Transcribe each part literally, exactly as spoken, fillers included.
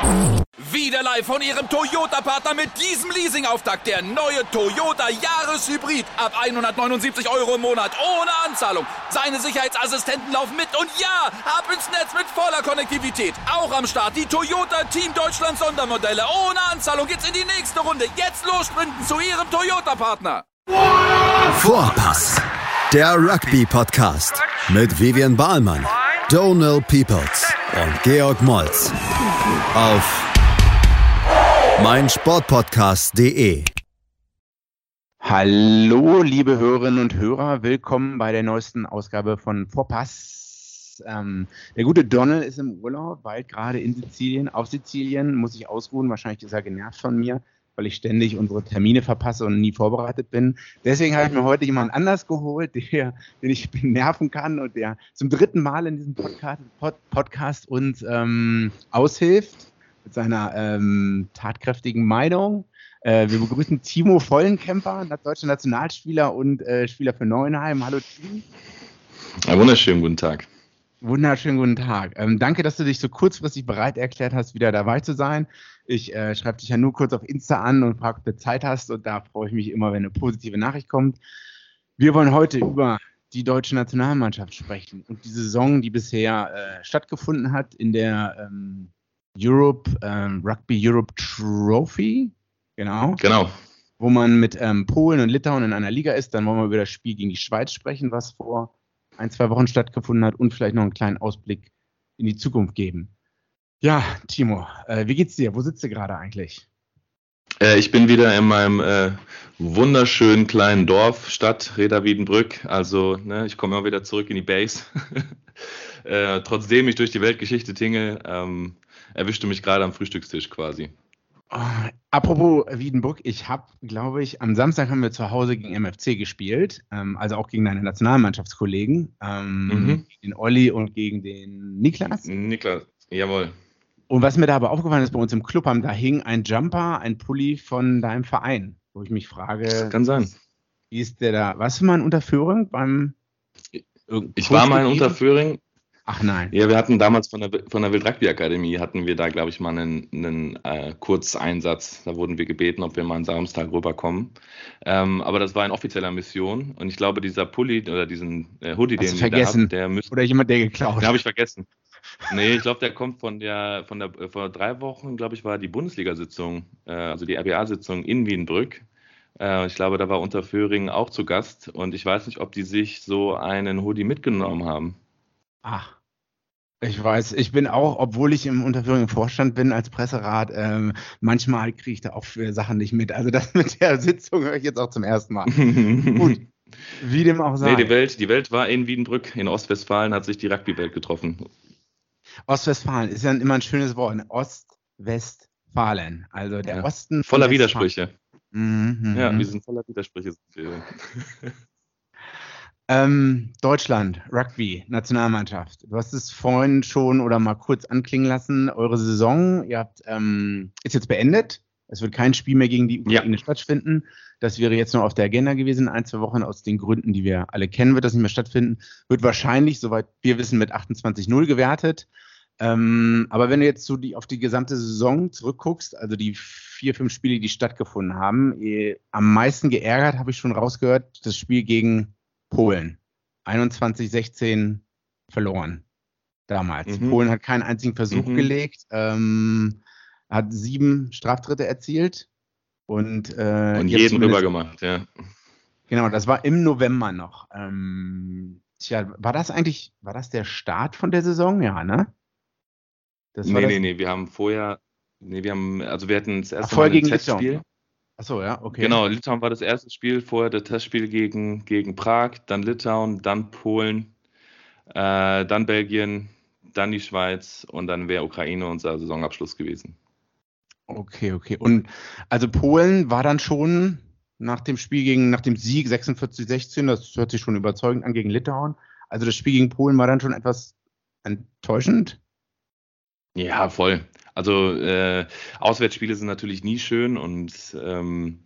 Wieder live von Ihrem Toyota-Partner mit diesem Leasing-Auftakt. Der neue Toyota Jahreshybrid. Ab hundertneunundsiebzig Euro im Monat. Ohne Anzahlung. Seine Sicherheitsassistenten laufen mit. Und ja, ab ins Netz mit voller Konnektivität. Auch am Start die Toyota Team Deutschland Sondermodelle. Ohne Anzahlung geht's in die nächste Runde. Jetzt los sprinten zu Ihrem Toyota-Partner. Vorpass. Der Rugby-Podcast. Mit Vivian Bahlmann, Donald Peoples und Georg Moltz. Auf meinsportpodcast punkt de. Hallo, liebe Hörerinnen und Hörer, willkommen bei der neuesten Ausgabe von Vorpass. Ähm, der gute Donald ist im Urlaub, bald gerade in Sizilien. Auf Sizilien muss ich ausruhen, wahrscheinlich ist er genervt von mir, weil ich ständig unsere Termine verpasse und nie vorbereitet bin. Deswegen habe ich mir heute jemanden anders geholt, der, den ich nerven kann und der zum dritten Mal in diesem Podcast, Pod, Podcast uns ähm, aushilft mit seiner ähm, tatkräftigen Meinung. Äh, wir begrüßen Timo Vollenkemper, deutscher Nationalspieler und äh, Spieler für Neuenheim. Hallo Timo. Einen wunderschönen guten Tag. Wunderschönen guten Tag. Ähm, danke, dass du dich so kurzfristig bereit erklärt hast, wieder dabei zu sein. Ich äh, schreibe dich ja nur kurz auf Insta an und frage, ob du Zeit hast. Und da freue ich mich immer, wenn eine positive Nachricht kommt. Wir wollen heute über die deutsche Nationalmannschaft sprechen und die Saison, die bisher äh, stattgefunden hat in der ähm, Europe, ähm, Rugby Europe Trophy. Genau. Genau. Wo man mit ähm, Polen und Litauen in einer Liga ist. Dann wollen wir über das Spiel gegen die Schweiz sprechen, was vor ein, zwei Wochen stattgefunden hat und vielleicht noch einen kleinen Ausblick in die Zukunft geben. Ja, Timo, äh, wie geht's dir? Wo sitzt du gerade eigentlich? Äh, ich bin wieder in meinem äh, wunderschönen kleinen Dorf, Stadt Reda Wiedenbrück. Also ne, ich komme immer wieder zurück in die Base. äh, trotzdem ich durch die Weltgeschichte tingle, ähm, erwischte mich gerade am Frühstückstisch quasi. Oh, apropos Wiedenbrück, ich habe, glaube ich, am Samstag haben wir zu Hause gegen M F C gespielt, ähm, also auch gegen deine Nationalmannschaftskollegen, ähm, Mhm. gegen den Olli und gegen den Niklas. Niklas, jawohl. Und was mir da aber aufgefallen ist, bei uns im Club haben, da hing ein Jumper, ein Pulli von deinem Verein, wo ich mich frage, Kann sein. wie ist der da? Warst du mal in Unterföhring beim Ich war mal in Unterföhring. Ach nein. Ja, wir hatten damals von der, von der Wild-Rugby-Akademie, hatten wir da, glaube ich, mal einen, einen äh, Kurzeinsatz. Da wurden wir gebeten, ob wir mal am Samstag rüberkommen. Ähm, aber das war in offizieller Mission. Und ich glaube, dieser Pulli oder diesen äh, Hoodie, Hast den du wir vergessen? da hatten, der müsste... Oder jemand, der geklaut Den habe ich vergessen. Nee, ich glaube, der kommt von der, von der, äh, vor drei Wochen, glaube ich, war die Bundesliga-Sitzung, äh, also die R B A-Sitzung in Wiedenbrück. Äh, ich glaube, da war Unterföhring auch zu Gast. Und ich weiß nicht, ob die sich so einen Hoodie mitgenommen haben. Ach. Ich weiß, ich bin auch, obwohl ich im Unterföhring im Vorstand bin als Presserat, ähm, manchmal kriege ich da auch für Sachen nicht mit. Also das mit der Sitzung höre ich jetzt auch zum ersten Mal. Gut, wie dem auch sei. Nee, die Welt, die Welt war in Wiedenbrück, in Ostwestfalen hat sich die Rugby-Welt getroffen. Ostwestfalen ist ja immer ein schönes Wort. ne? Ostwestfalen, also der Ja. Osten. von Voller Westfalen. Widersprüche. Mhm, Ja, mhm. wir sind voller Widersprüche. Ähm, Deutschland, Rugby, Nationalmannschaft. Du hast es vorhin schon oder mal kurz anklingen lassen. Eure Saison, ihr habt, ähm, ist jetzt beendet. Es wird kein Spiel mehr gegen die Ukraine Ja. stattfinden. Das wäre jetzt noch auf der Agenda gewesen. In ein, zwei Wochen aus den Gründen, die wir alle kennen, wird das nicht mehr stattfinden. Wird wahrscheinlich, soweit wir wissen, mit achtundzwanzig null gewertet. Ähm, aber wenn du jetzt so die, auf die gesamte Saison zurückguckst, also die vier, fünf Spiele, die stattgefunden haben, eh, am meisten geärgert, habe ich schon rausgehört, das Spiel gegen Polen. einundzwanzig sechzehn verloren damals. Mhm. Polen hat keinen einzigen Versuch Mhm. gelegt, ähm, hat sieben Straftritte erzielt und, äh, Und jetzt jeden zumindest- rübergemacht, ja. Genau, das war im November noch. Ähm, tja, war das eigentlich, war das der Start von der Saison? Ja, ne? Das war Nee, das, nee, nee, wir haben vorher, nee, wir haben, also wir hatten das erste vorher Mal ein gegen Testspiel. Litauen. Achso, ja, okay. Genau, Litauen war das erste Spiel, vorher das Testspiel gegen, gegen Prag, dann Litauen, dann Polen, äh, dann Belgien, dann die Schweiz und dann wäre Ukraine unser Saisonabschluss gewesen. Okay, okay. Und also Polen war dann schon nach dem Spiel gegen, nach dem Sieg sechsundvierzig sechzehn, das hört sich schon überzeugend an gegen Litauen. Also das Spiel gegen Polen war dann schon etwas enttäuschend. Ja, voll. Also äh, Auswärtsspiele sind natürlich nie schön und ähm,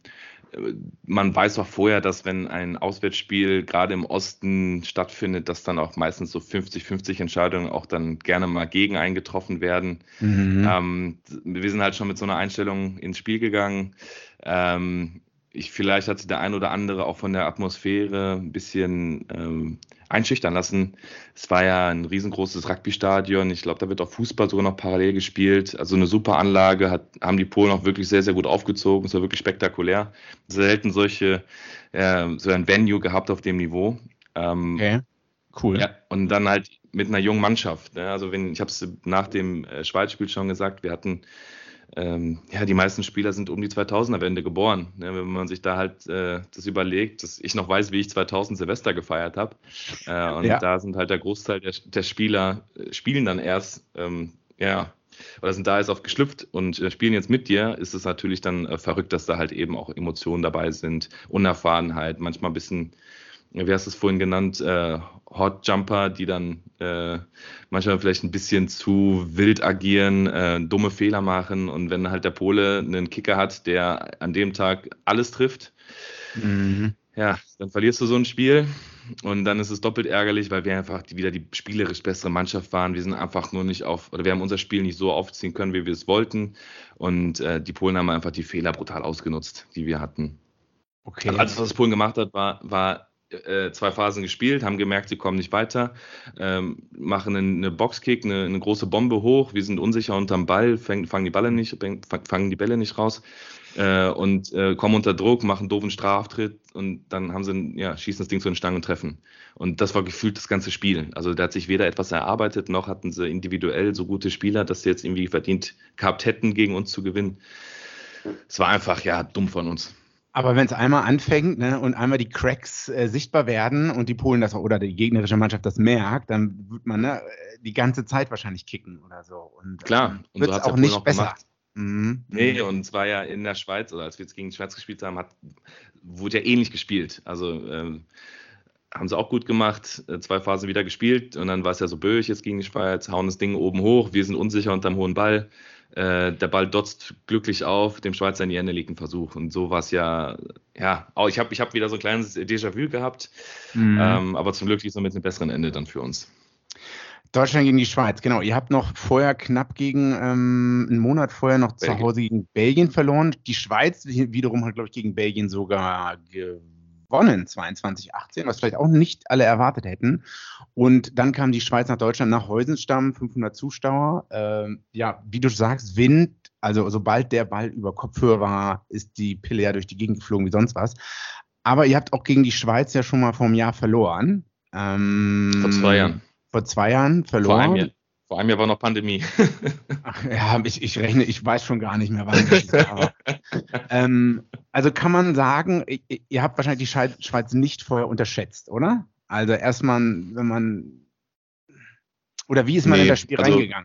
man weiß auch vorher, dass wenn ein Auswärtsspiel gerade im Osten stattfindet, dass dann auch meistens so fünfzig fünfzig Entscheidungen auch dann gerne mal gegen eingetroffen werden. Mhm. Ähm, wir sind halt schon mit so einer Einstellung ins Spiel gegangen. Ähm, ich, vielleicht hat sich der ein oder andere auch von der Atmosphäre ein bisschen ähm, einschüchtern lassen. Es war ja ein riesengroßes Rugby-Stadion. Ich glaube, da wird auch Fußball sogar noch parallel gespielt. Also eine super Anlage, hat, haben die Polen auch wirklich sehr, sehr gut aufgezogen. Es war wirklich spektakulär. Selten solche, äh, so ein Venue gehabt auf dem Niveau. Ähm, okay, cool. Ja, und dann halt mit einer jungen Mannschaft. Ne? Also wenn, ich habe es nach dem äh, Schweiz-Spiel schon gesagt, wir hatten Ähm, ja, die meisten Spieler sind um die zweitausender-Wende geboren. Ne, wenn man sich da halt äh, das überlegt, dass ich noch weiß, wie ich zweitausend Silvester gefeiert habe. Äh, und ja. da sind halt der Großteil der, der Spieler, äh, spielen dann erst, ähm, ja, oder sind da erst auf geschlüpft und äh, spielen jetzt mit dir, ist es natürlich dann äh, verrückt, dass da halt eben auch Emotionen dabei sind, Unerfahrenheit, manchmal ein bisschen, wie hast du es vorhin genannt, äh, Hot Jumper, die dann äh, manchmal vielleicht ein bisschen zu wild agieren, äh, dumme Fehler machen, und wenn halt der Pole einen Kicker hat, der an dem Tag alles trifft, mhm. ja, dann verlierst du so ein Spiel und dann ist es doppelt ärgerlich, weil wir einfach die, wieder die spielerisch bessere Mannschaft waren. Wir sind einfach nur nicht auf, oder wir haben unser Spiel nicht so aufziehen können, wie wir es wollten, und äh, die Polen haben einfach die Fehler brutal ausgenutzt, die wir hatten. Okay. Also alles, was Polen gemacht hat, war, war Äh, zwei Phasen gespielt, haben gemerkt, sie kommen nicht weiter, ähm, machen eine, eine Boxkick, eine, eine große Bombe hoch, wir sind unsicher unterm Ball, fangen, fangen, die, Bälle nicht, fangen die Bälle nicht raus äh, und äh, kommen unter Druck, machen einen doofen Straftritt, und dann haben sie, ja, schießen das Ding zu den Stangen und treffen. Und das war gefühlt das ganze Spiel. Also da hat sich weder etwas erarbeitet, noch hatten sie individuell so gute Spieler, dass sie jetzt irgendwie verdient gehabt hätten, gegen uns zu gewinnen. Es war einfach, ja, dumm von uns. Aber wenn es einmal anfängt, ne, und einmal die Cracks äh, sichtbar werden und die Polen das oder die gegnerische Mannschaft das merkt, dann wird man, ne, die ganze Zeit wahrscheinlich kicken oder so. Und, klar, ähm, und so hat es auch nicht auch besser. Mhm. Nee, und es war ja in der Schweiz, oder als wir jetzt gegen die Schweiz gespielt haben, hat, wurde ja ähnlich gespielt. Also ähm, haben sie auch gut gemacht, zwei Phasen wieder gespielt, und dann war es ja so böig jetzt gegen die Schweiz, hauen das Ding oben hoch, wir sind unsicher unterm hohen Ball. Äh, der Ball dotzt glücklich auf, dem Schweizer in die Hände liegt ein Versuch. Und so war es ja, ja, auch ich habe ich hab wieder so ein kleines Déjà-vu gehabt, mhm. ähm, aber zum Glück ist es mit einem besseren Ende dann für uns. Deutschland gegen die Schweiz, genau. Ihr habt noch vorher knapp gegen, ähm, einen Monat vorher noch Belgien. Zu Hause gegen Belgien verloren. Die Schweiz wiederum hat, glaube ich, gegen Belgien sogar gewonnen, zweiundzwanzig achtzehn, was vielleicht auch nicht alle erwartet hätten. Und dann kam die Schweiz nach Deutschland, nach Heusenstamm, fünfhundert Zuschauer. Ähm, ja, wie du sagst, Wind, also sobald der Ball über Kopfhöhe war, ist die Pille ja durch die Gegend geflogen wie sonst was. Aber ihr habt auch gegen die Schweiz ja schon mal vor einem Jahr verloren. Ähm, vor zwei Jahren. Vor zwei Jahren verloren. Vor einem Jahr, vor einem Jahr war noch Pandemie. Ach, ja, ich, ich rechne, ich weiß schon gar nicht mehr, wann das war. ähm, also kann man sagen, ihr, ihr habt wahrscheinlich die Schweiz nicht vorher unterschätzt, oder? Also erstmal, wenn man, oder wie ist man nee, in das Spiel also, reingegangen?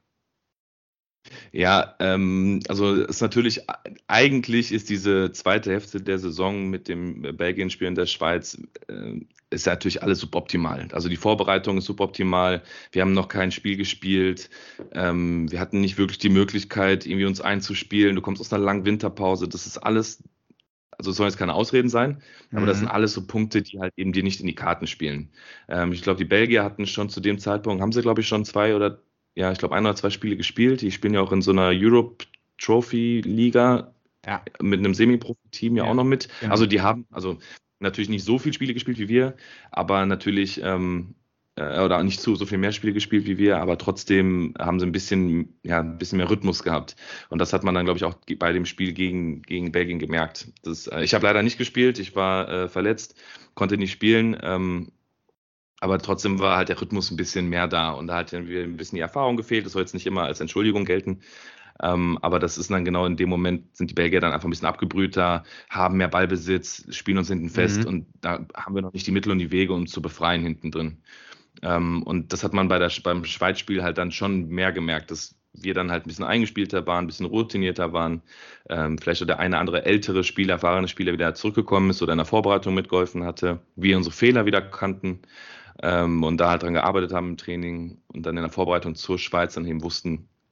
Ja, ähm, also es ist natürlich, eigentlich ist diese zweite Hälfte der Saison mit dem Belgien-Spiel in der Schweiz, äh, ist natürlich alles suboptimal. Also die Vorbereitung ist suboptimal, wir haben noch kein Spiel gespielt, ähm, wir hatten nicht wirklich die Möglichkeit, irgendwie uns einzuspielen, du kommst aus einer langen Winterpause, das ist alles, also es sollen jetzt keine Ausreden sein, aber mhm. das sind alles so Punkte, die halt eben dir nicht in die Karten spielen. Ähm, ich glaube, die Belgier hatten schon zu dem Zeitpunkt, haben sie glaube ich schon zwei oder, ja, ich glaube ein oder zwei Spiele gespielt. Die spielen ja auch in so einer Europe Trophy Liga, ja, mit einem Semi-Profi-Team ja, ja auch noch mit. Genau. Also die haben, also natürlich nicht so viele Spiele gespielt wie wir, aber natürlich, ähm, äh, oder nicht so, so viel mehr Spiele gespielt wie wir, aber trotzdem haben sie ein bisschen, ja, ein bisschen mehr Rhythmus gehabt. Und das hat man dann, glaube ich, auch bei dem Spiel gegen, gegen Belgien gemerkt. Das, äh, ich habe leider nicht gespielt, ich war äh, verletzt, konnte nicht spielen, ähm, aber trotzdem war halt der Rhythmus ein bisschen mehr da, und da hat dann wieder ein bisschen die Erfahrung gefehlt. Das soll jetzt nicht immer als Entschuldigung gelten, ähm, aber das ist dann genau in dem Moment, sind die Belgier dann einfach ein bisschen abgebrühter, haben mehr Ballbesitz, spielen uns hinten fest, mhm. und da haben wir noch nicht die Mittel und die Wege, um zu befreien hinten drin. Ähm, und das hat man bei der, beim Schweiz-Spiel halt dann schon mehr gemerkt, dass wir dann halt ein bisschen eingespielter waren, ein bisschen routinierter waren, ähm, vielleicht auch der eine andere ältere Spieler, erfahrene Spieler wieder zurückgekommen ist oder in der Vorbereitung mitgeholfen hatte, wir unsere Fehler wieder kannten. Ähm, und da halt dran gearbeitet haben im Training und dann in der Vorbereitung zur Schweiz dann eben wussten,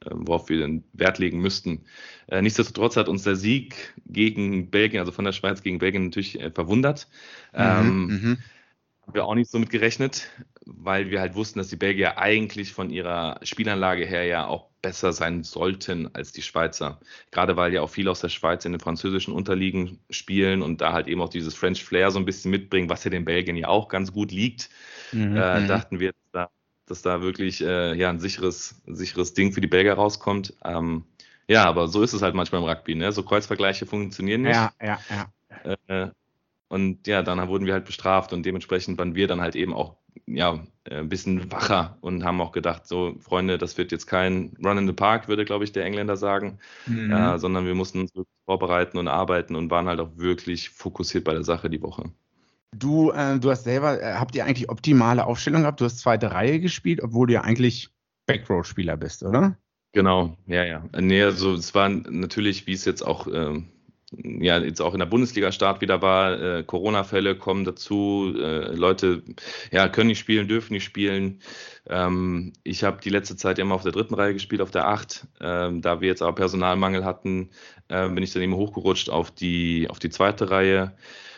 worauf wir den Wert legen müssten. Äh, nichtsdestotrotz hat uns der Sieg gegen Belgien, also von der Schweiz gegen Belgien, natürlich äh, verwundert. Mhm, ähm, mhm. Haben wir auch nicht so mit gerechnet, weil wir halt wussten, dass die Belgier eigentlich von ihrer Spielanlage her ja auch besser sein sollten als die Schweizer. Gerade weil ja auch viele aus der Schweiz in den französischen Unterligen spielen und da halt eben auch dieses French Flair so ein bisschen mitbringen, was ja den Belgiern ja auch ganz gut liegt. Mhm, äh, dachten wir, dass da, dass da wirklich äh, ja, ein sicheres, sicheres Ding für die Belgier rauskommt. Ähm, ja, aber so ist es halt manchmal im Rugby, ne? So Kreuzvergleiche funktionieren nicht. Ja, ja, ja. Äh, Und ja, dann wurden wir halt bestraft und dementsprechend waren wir dann halt eben auch ja, ein bisschen wacher und haben auch gedacht, so Freunde, das wird jetzt kein Run in the Park, würde, glaube ich, der Engländer sagen, mhm. äh, sondern wir mussten uns wirklich vorbereiten und arbeiten und waren halt auch wirklich fokussiert bei der Sache die Woche. Du, äh, du hast selber, äh, habt ihr eigentlich optimale Aufstellung gehabt? Du hast zweite Reihe gespielt, obwohl du ja eigentlich Backrow-Spieler bist, oder? Genau, ja, ja. Nee, also es war natürlich, wie es jetzt auch ähm, ja, jetzt auch in der Bundesliga-Start wieder war, äh, Corona-Fälle kommen dazu, äh, Leute ja, können nicht spielen, dürfen nicht spielen. Ähm, ich habe die letzte Zeit immer auf der dritten Reihe gespielt, auf der acht. Ähm, da wir jetzt aber Personalmangel hatten, äh, bin ich dann eben hochgerutscht auf die, auf die zweite Reihe.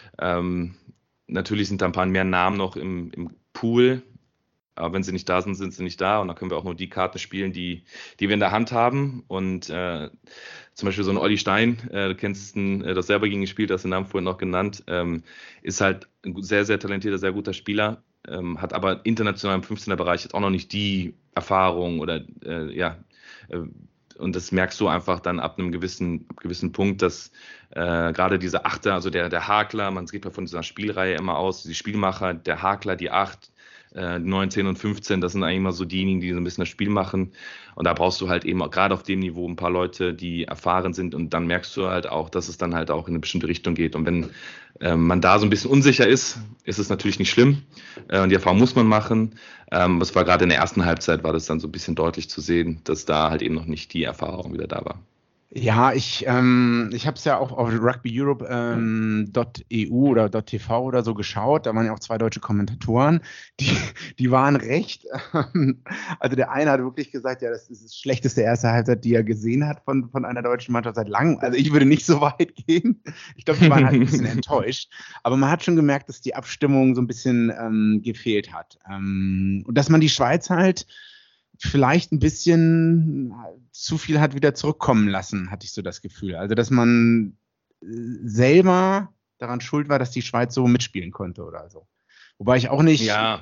Ähm, natürlich sind da ein paar mehr Namen noch im, im Pool. Aber wenn sie nicht da sind, sind sie nicht da. Und dann können wir auch nur die Karten spielen, die, die wir in der Hand haben. Und äh, zum Beispiel so ein Olli Stein, äh, du kennst ihn, äh, das selber gegen gespielt, hast den Namen vorhin noch genannt, ähm, ist halt ein sehr, sehr talentierter, sehr guter Spieler, ähm, hat aber international im fünfzehner-Bereich jetzt auch noch nicht die Erfahrung oder äh, ja, äh, und das merkst du einfach dann ab einem gewissen, gewissen Punkt, dass äh, gerade diese Achter, also der, der Hakler, man geht ja von dieser Spielreihe immer aus, die Spielmacher, der Hakler, die Acht, neunzehn und fünfzehn, das sind eigentlich immer so diejenigen, die so ein bisschen das Spiel machen. Und da brauchst du halt eben auch gerade auf dem Niveau ein paar Leute, die erfahren sind. Und dann merkst du halt auch, dass es dann halt auch in eine bestimmte Richtung geht. Und wenn äh, man da so ein bisschen unsicher ist, ist es natürlich nicht schlimm. Äh, und die Erfahrung muss man machen. Ähm, es war gerade in der ersten Halbzeit, war das dann so ein bisschen deutlich zu sehen, dass da halt eben noch nicht die Erfahrung wieder da war. Ja, ich, ähm, ich habe es ja auch auf Rugby Europe ähm, .eu oder .tv oder so geschaut. Da waren ja auch zwei deutsche Kommentatoren, die, die waren recht. Ähm, also der eine hat wirklich gesagt, ja, das ist das schlechteste erste Halbzeit, die er gesehen hat von, von einer deutschen Mannschaft seit langem. Also ich würde nicht so weit gehen. Ich glaube, die waren halt ein bisschen enttäuscht. Aber man hat schon gemerkt, dass die Abstimmung so ein bisschen ähm, gefehlt hat. Ähm, und dass man die Schweiz halt vielleicht ein bisschen zu viel hat wieder zurückkommen lassen, hatte ich so das Gefühl. Also, dass man selber daran schuld war, dass die Schweiz so mitspielen konnte oder so. Wobei ich auch nicht... Ja.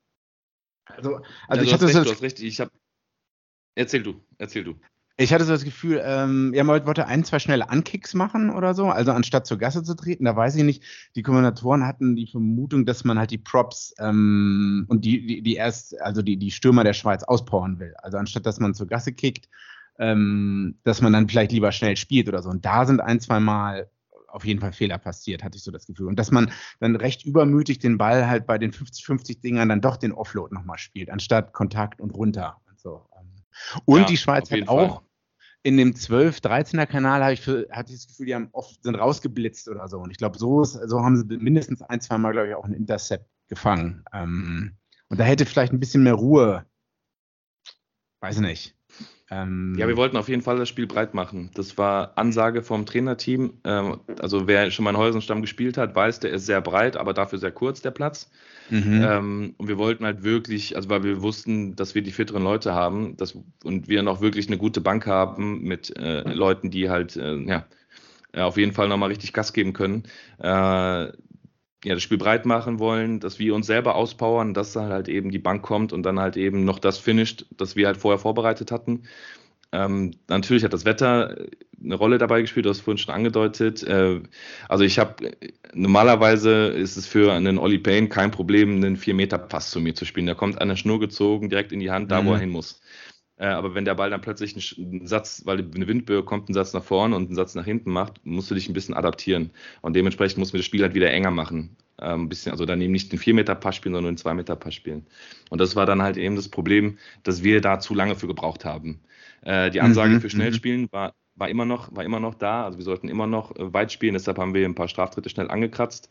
Also, ja, also ich du hatte hast so recht, das, du hast recht. Ich hab, erzähl du, erzähl du. Ich hatte so das Gefühl, ähm, ja, man wollte ein, zwei schnelle Ankicks machen oder so, also anstatt zur Gasse zu treten, da weiß ich nicht, die Kommentatoren hatten die Vermutung, dass man halt die Props ähm, und die, die, die erst, also die, die Stürmer der Schweiz auspowern will. Also anstatt, dass man zur Gasse kickt, ähm, dass man dann vielleicht lieber schnell spielt oder so. Und da sind ein, zwei Mal auf jeden Fall Fehler passiert, hatte ich so das Gefühl. Und dass man dann recht übermütig den Ball halt bei den fünfzig fünfzig Dingern dann doch den Offload nochmal spielt, anstatt Kontakt und runter und so. Und ja, die Schweiz hat auch Fall. In dem zwölf dreizehner Kanal habe ich für, hatte ich das Gefühl, die haben oft, sind rausgeblitzt oder so. Und ich glaube, so, so haben sie mindestens ein, zwei Mal, glaube ich, auch ein Intercept gefangen. Ähm, und da hätte vielleicht ein bisschen mehr Ruhe, weiß nicht. Ähm, ja, wir wollten auf jeden Fall das Spiel breit machen. Das war Ansage vom Trainerteam. Ähm, also wer schon mal in Heusenstamm gespielt hat, weiß, der ist sehr breit, aber dafür sehr kurz, der Platz. Mhm. Ähm, und wir wollten halt wirklich, also weil wir wussten, dass wir die fitteren Leute haben dass, und wir noch wirklich eine gute Bank haben mit äh, Leuten, die halt äh, ja, auf jeden Fall nochmal richtig Gas geben können. Äh, ja, das Spiel breit machen wollen, dass wir uns selber auspowern, dass dann halt eben die Bank kommt und dann halt eben noch das finisht, das wir halt vorher vorbereitet hatten. Ähm, natürlich hat das Wetter eine Rolle dabei gespielt, du hast es vorhin schon angedeutet. Äh, also ich habe, normalerweise ist es für einen Olli Payne kein Problem, einen vier Meter Pass zu mir zu spielen. Der kommt an der Schnur gezogen, direkt in die Hand, da mhm. wo er hin muss. Äh, aber wenn der Ball dann plötzlich einen Satz, weil eine Windböe kommt, einen Satz nach vorne und einen Satz nach hinten macht, musst du dich ein bisschen adaptieren. Und dementsprechend mussten wir das Spiel halt wieder enger machen. Ähm, ein bisschen, also dann eben nicht den vier Meter Pass spielen, sondern den zwei Meter Pass spielen. Und das war dann halt eben das Problem, dass wir da zu lange für gebraucht haben. Äh, die Ansage mhm, für Schnellspielen war, war, immer noch, war immer noch da. Also wir sollten immer noch äh, weit spielen, deshalb haben wir ein paar Straftritte schnell angekratzt.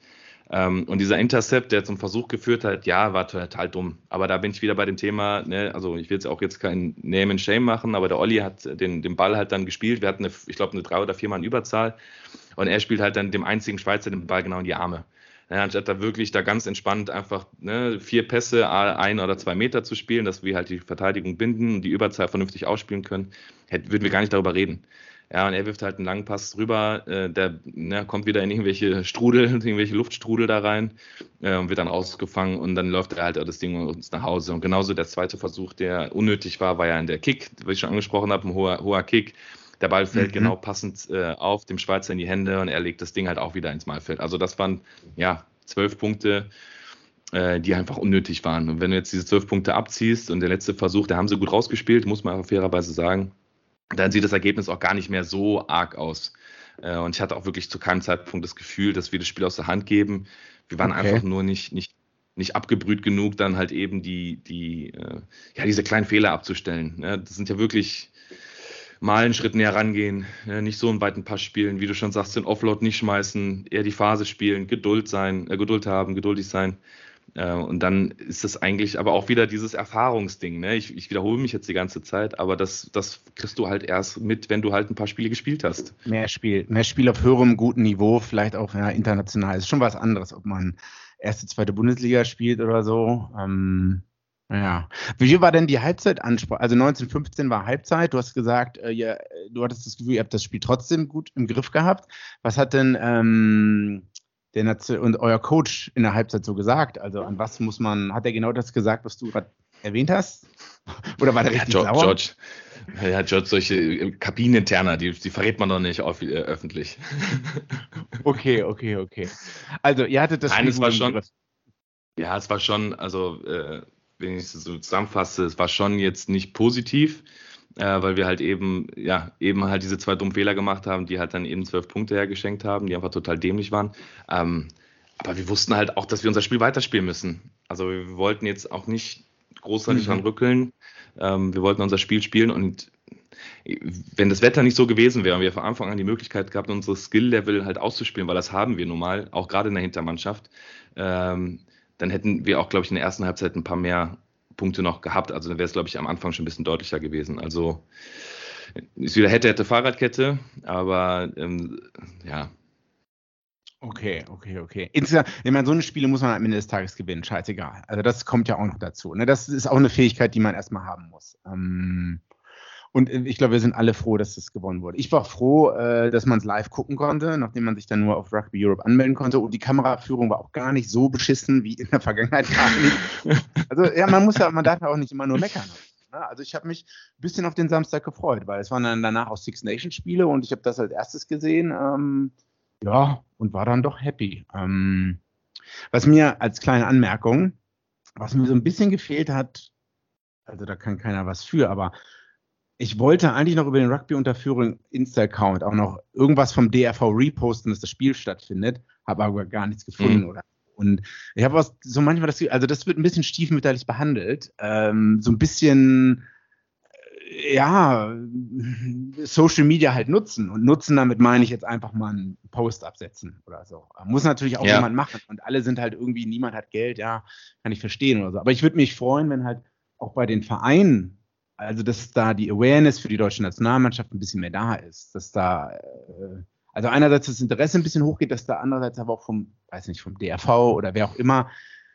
Ähm, und dieser Intercept, der zum Versuch geführt hat, ja, war total dumm. Aber da bin ich wieder bei dem Thema, ne, also ich will jetzt auch jetzt kein Name and Shame machen, aber der Olli hat den, den Ball halt dann gespielt. Wir hatten, eine, ich glaube, eine drei oder vier Mann Überzahl. Und er spielt halt dann dem einzigen Schweizer den Ball genau in die Arme. Ja, anstatt da wirklich da ganz entspannt einfach ne, vier Pässe, ein oder zwei Meter zu spielen, dass wir halt die Verteidigung binden und die Überzahl vernünftig ausspielen können, hätten, würden wir gar nicht darüber reden. Ja, und er wirft halt einen langen Pass rüber, äh, der ne, kommt wieder in irgendwelche Strudel, irgendwelche Luftstrudel da rein äh, und wird dann rausgefangen und dann läuft er halt das Ding uns nach Hause. Und genauso der zweite Versuch, der unnötig war, war ja in der Kick, was ich schon angesprochen habe, ein hoher, hoher Kick. Der Ball fällt mhm. genau passend äh, auf dem Schweizer in die Hände und er legt das Ding halt auch wieder ins Mahlfeld. Also das waren ja zwölf Punkte, äh, die einfach unnötig waren. Und wenn du jetzt diese zwölf Punkte abziehst und der letzte Versuch, da haben sie gut rausgespielt, muss man auch fairerweise sagen, dann sieht das Ergebnis auch gar nicht mehr so arg aus. Äh, und ich hatte auch wirklich zu keinem Zeitpunkt das Gefühl, dass wir das Spiel aus der Hand geben. Wir waren okay. einfach nur nicht, nicht, nicht abgebrüht genug, dann halt eben die, die, äh, ja, diese kleinen Fehler abzustellen. Ne? Das sind ja wirklich mal einen Schritt näher rangehen, ja, nicht so einen weiten Pass spielen, wie du schon sagst, den Offload nicht schmeißen, eher die Phase spielen, Geduld sein, äh, Geduld haben, geduldig sein. Äh, und dann ist das eigentlich aber auch wieder dieses Erfahrungsding. Ne? Ich, ich wiederhole mich jetzt die ganze Zeit, aber das, das kriegst du halt erst mit, wenn du halt ein paar Spiele gespielt hast. Mehr Spiel, mehr Spiel auf höherem, guten Niveau, vielleicht auch ja, international. Ist schon was anderes, ob man erste, zweite Bundesliga spielt oder so. Ähm, ja. Wie war denn die Halbzeitansprache? Also neunzehn fünfzehn war Halbzeit. Du hast gesagt, äh, ja, du hattest das Gefühl, ihr habt das Spiel trotzdem gut im Griff gehabt. Was hat denn ähm, der Nation- und euer Coach in der Halbzeit so gesagt? Also an was muss man, hat er genau das gesagt, was du gerade erwähnt hast? Oder war der richtig ja, sauer? George, ja, George, solche Kabineninterner, die, die verrät man doch nicht auf, äh, öffentlich. Okay, okay, okay. Also ihr hattet das Nein, Spiel es war gut im schon, Griff. Ja, es war schon, also äh, wenn ich es so zusammenfasse, es war schon jetzt nicht positiv, äh, weil wir halt eben, ja, eben halt diese zwei dummen Fehler gemacht haben, die halt dann eben zwölf Punkte hergeschenkt haben, die einfach total dämlich waren. Ähm, aber wir wussten halt auch, dass wir unser Spiel weiterspielen müssen. Also wir wollten jetzt auch nicht großartig Mhm. dran rückeln. Ähm, wir wollten unser Spiel spielen und wenn das Wetter nicht so gewesen wäre und wir von Anfang an die Möglichkeit gehabt, unsere Skill-Level halt auszuspielen, weil das haben wir nun mal, auch gerade in der Hintermannschaft, ähm, dann hätten wir auch, glaube ich, in der ersten Halbzeit ein paar mehr Punkte noch gehabt. Also dann wäre es, glaube ich, am Anfang schon ein bisschen deutlicher gewesen. Also ist wieder hätte, hätte Fahrradkette, aber ähm, ja. Okay, okay, okay. Insgesamt, ich meine, so eine Spiele muss man am Ende des Tages gewinnen, scheißegal. Also das kommt ja auch noch dazu. Ne? Das ist auch eine Fähigkeit, die man erstmal haben muss. Ähm, und ich glaube, wir sind alle froh, dass das gewonnen wurde. Ich war froh, äh, dass man es live gucken konnte, nachdem man sich dann nur auf Rugby Europe anmelden konnte. Und die Kameraführung war auch gar nicht so beschissen wie in der Vergangenheit. Also ja, man muss ja, man darf ja auch nicht immer nur meckern. Ne? Also ich habe mich ein bisschen auf den Samstag gefreut, weil es waren dann danach auch Six Nations Spiele und ich habe das als erstes gesehen. Ähm, ja, und war dann doch happy. Ähm, was mir als kleine Anmerkung, was mir so ein bisschen gefehlt hat, also da kann keiner was für, aber ich wollte eigentlich noch über den Rugby-Unterführung Insta-Account auch noch irgendwas vom D R V reposten, dass das Spiel stattfindet, habe aber gar nichts gefunden. Mhm. Oder und ich habe auch so manchmal das Gefühl, also das wird ein bisschen stiefmütterlich behandelt, ähm, so ein bisschen ja, Social Media halt nutzen. Und nutzen, damit meine ich jetzt einfach mal einen Post absetzen oder so. Muss natürlich auch Ja. jemand machen. Und alle sind halt irgendwie, niemand hat Geld, ja, kann ich verstehen oder so. Aber ich würde mich freuen, wenn halt auch bei den Vereinen, also dass da die Awareness für die deutsche Nationalmannschaft ein bisschen mehr da ist. Dass da, äh, also einerseits das Interesse ein bisschen hochgeht, dass da andererseits aber auch vom, weiß nicht, vom D R V oder wer auch immer,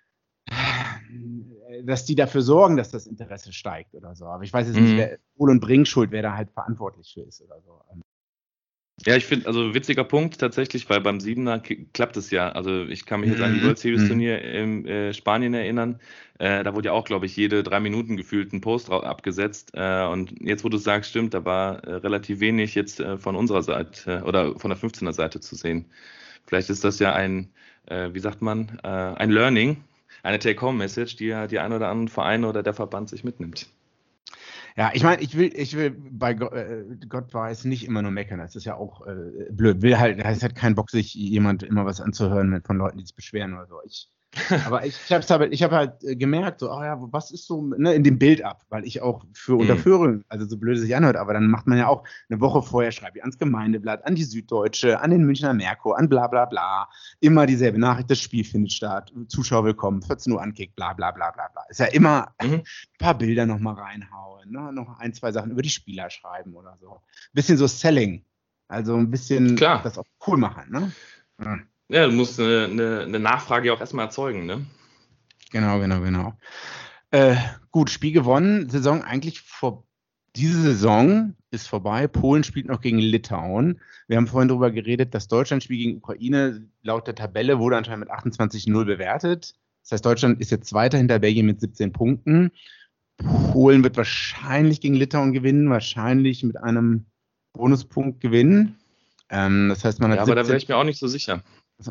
dass die dafür sorgen, dass das Interesse steigt oder so. Aber ich weiß jetzt Mhm. nicht, wer Kohl und Bringschuld, wer da halt verantwortlich für ist oder so. Ja, ich finde, also witziger Punkt tatsächlich, weil beim Siebener k- klappt es ja. Also ich kann mich jetzt an die Mhm. World Series Mhm. Turnier in äh, Spanien erinnern. Äh, da wurde ja auch, glaube ich, jede drei Minuten gefühlt ein Post ra- abgesetzt. Äh, und jetzt, wo du sagst, stimmt, da war äh, relativ wenig jetzt äh, von unserer Seite äh, oder von der fünfzehner Seite zu sehen. Vielleicht ist das ja ein, äh, wie sagt man, äh, ein Learning, eine Take-Home-Message, die ja die ein oder anderen Vereine oder der Verband sich mitnimmt. Ja, ich meine, ich will, ich will bei Gott, äh, Gott weiß nicht immer nur meckern. Das ist ja auch äh, blöd. Will halt, es hat keinen Bock, sich jemand immer was anzuhören mit, von Leuten, die sich beschweren oder so. Ich Aber ich, ich habe halt, ich hab halt gemerkt, so, oh ja, was ist so ne, in dem Bild ab, weil ich auch für Unterführung, also so blöd es sich anhört, aber dann macht man ja auch eine Woche vorher, schreibe ich ans Gemeindeblatt, an die Süddeutsche, an den Münchner Merkur, an bla bla bla, immer dieselbe Nachricht, das Spiel findet statt, Zuschauer willkommen, vierzehn Uhr Ankick, bla bla bla bla bla. Ist ja immer mhm. ein paar Bilder nochmal reinhauen, ne? Noch ein, zwei Sachen über die Spieler schreiben oder so. Ein bisschen so Selling, also ein bisschen Klar. Das auch cool machen, ne? Ja. Ja, du musst eine, eine, eine Nachfrage auch erstmal erzeugen, ne? Genau, genau, genau. Äh, gut, Spiel gewonnen, Saison eigentlich vor. Diese Saison ist vorbei. Polen spielt noch gegen Litauen. Wir haben vorhin darüber geredet, das Deutschlandspiel gegen Ukraine laut der Tabelle wurde anscheinend mit achtundzwanzig null bewertet. Das heißt, Deutschland ist jetzt Zweiter hinter Belgien mit siebzehn Punkten. Polen wird wahrscheinlich gegen Litauen gewinnen, wahrscheinlich mit einem Bonuspunkt gewinnen. Ähm, das heißt, man hat ja, aber da wäre ich mir auch nicht so sicher.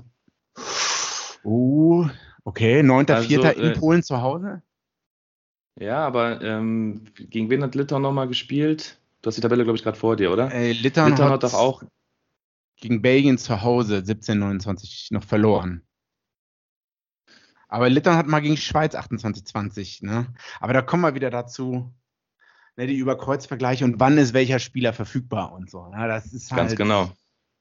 Oh, okay, neunter Also, Vierter in äh, Polen zu Hause? Ja, aber ähm, gegen wen hat Litauen nochmal gespielt? Du hast die Tabelle, glaube ich, gerade vor dir, oder? Äh, Litauen, Litauen hat hat doch auch gegen Belgien zu Hause siebzehn neunundzwanzig noch verloren. Aber Litauen hat mal gegen Schweiz achtundzwanzig zwanzig, ne? Aber da kommen wir wieder dazu, ne, die Überkreuzvergleiche und wann ist welcher Spieler verfügbar und so. Ne? Das ist halt, ganz genau.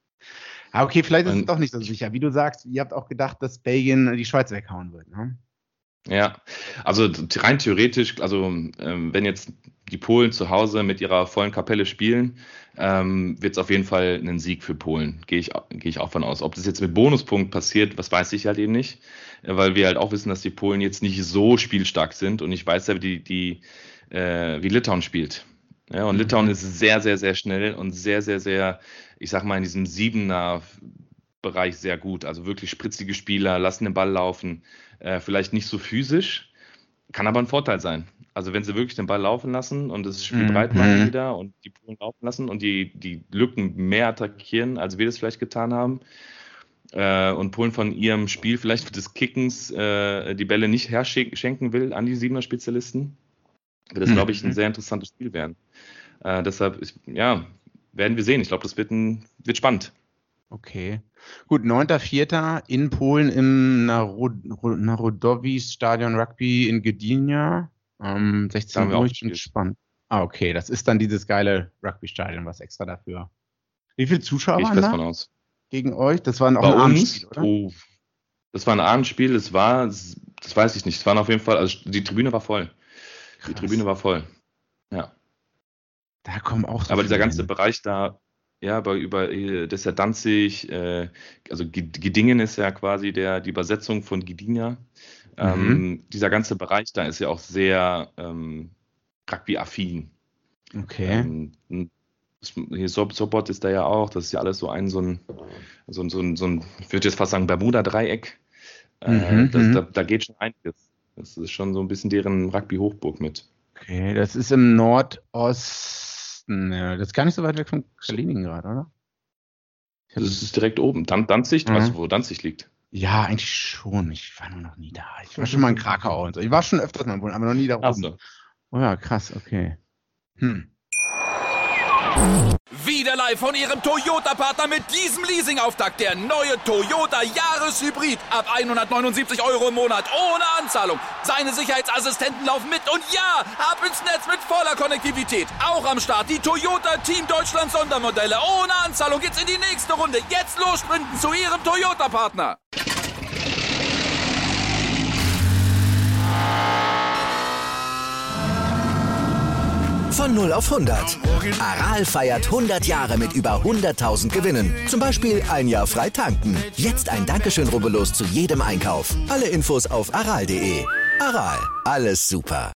Ah, okay, vielleicht ist Und es doch nicht so sicher. Wie du sagst, ihr habt auch gedacht, dass Belgien die Schweiz weghauen wird, ne? Ja, also rein theoretisch, also ähm, wenn jetzt die Polen zu Hause mit ihrer vollen Kapelle spielen, ähm, wird es auf jeden Fall einen Sieg für Polen, gehe ich, gehe ich auch von aus. Ob das jetzt mit Bonuspunkt passiert, was weiß ich halt eben nicht, weil wir halt auch wissen, dass die Polen jetzt nicht so spielstark sind und ich weiß ja, wie, die, die, äh, wie Litauen spielt. Ja, und Litauen ist sehr, sehr, sehr schnell und sehr, sehr, sehr, ich sag mal, in diesem Siebener Bereich sehr gut. Also wirklich spritzige Spieler, lassen den Ball laufen. Äh, vielleicht nicht so physisch, kann aber ein Vorteil sein. Also wenn sie wirklich den Ball laufen lassen und das Spiel mhm. breit machen wieder und die Polen laufen lassen und die, die Lücken mehr attackieren, als wir das vielleicht getan haben äh, und Polen von ihrem Spiel vielleicht für des Kickens äh, die Bälle nicht herschenken will an die Siebener-Spezialisten, wird das, mhm. glaube ich, ein sehr interessantes Spiel werden. Äh, deshalb, ist, ja, werden wir sehen. Ich glaube, das wird, ein, wird spannend. Okay. Gut, neunter Vierter in Polen im Narodowice-Stadion Rugby in Gdynia. Ähm, sechzehn Uhr, ich bin gespannt. Ah, okay, das ist dann dieses geile Rugby-Stadion, was extra dafür. Wie viele Zuschauer Gehe ich waren fest da von aus. Gegen euch? Das war auch Bei ein uns, Abendspiel, oder? Oh, das war ein Abendspiel, es war, das weiß ich nicht, es waren auf jeden Fall, also die Tribüne war voll. Krass. Die Tribüne war voll, ja. Da kommen auch so Aber dieser ganze hin. Bereich da, ja, aber über, das ist ja Danzig, äh, also Gdingen ist ja quasi der, die Übersetzung von Gdynia. Mhm. Ähm, dieser ganze Bereich da ist ja auch sehr ähm, Rugby-affin. Okay. Ähm, hier Sopot ist da ja auch, das ist ja alles so ein, so ein, so ein, so ein, so ein ich würde jetzt fast sagen, Bermuda-Dreieck. Äh, mhm, das, da, da geht schon einiges. Das ist schon so ein bisschen deren Rugby-Hochburg mit. Okay, das ist im Nordosten. Ja, das ist gar nicht so weit weg von Kaliningrad, oder? Das ist direkt oben. Dan Danzig, mhm. Weißt du, wo Danzig liegt? Ja, eigentlich schon. Ich war nur noch nie da. Ich war schon mal in Krakau und so. Ich war schon öfters mal in Polen, aber noch nie da oben. So. Oh ja, krass, okay. Hm. Wieder live von Ihrem Toyota-Partner mit diesem Leasing-Auftakt. Der neue Toyota Jahreshybrid. Ab hundertneunundsiebzig Euro im Monat. Ohne Anzahlung. Seine Sicherheitsassistenten laufen mit. Und ja, ab ins Netz mit voller Konnektivität. Auch am Start die Toyota Team Deutschland Sondermodelle. Ohne Anzahlung geht's in die nächste Runde. Jetzt los sprinten zu Ihrem Toyota-Partner. Von null auf hundert. Aral feiert hundert Jahre mit über hunderttausend Gewinnen. Zum Beispiel ein Jahr frei tanken. Jetzt ein Dankeschön, rubbellos zu jedem Einkauf. Alle Infos auf aral punkt de. Aral, alles super.